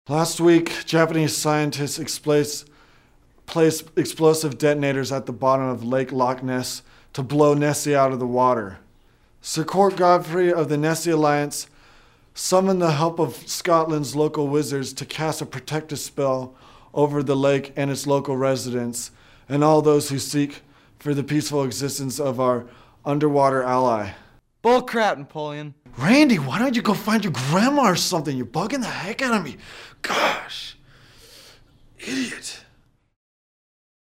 Last week, Japanese scientists placed explosive detonators at the bottom of Lake Loch Ness to blow Nessie out of the water. Sir Court Godfrey of the Nessie Alliance summoned the help of Scotland's local wizards to cast a protective spell over the lake and its local residents, and all those who seek for the peaceful existence of our underwater ally. Bullcrap, Napoleon. Randy, why don't you go find your grandma or something? You're bugging the heck out of me. Gosh. Idiot.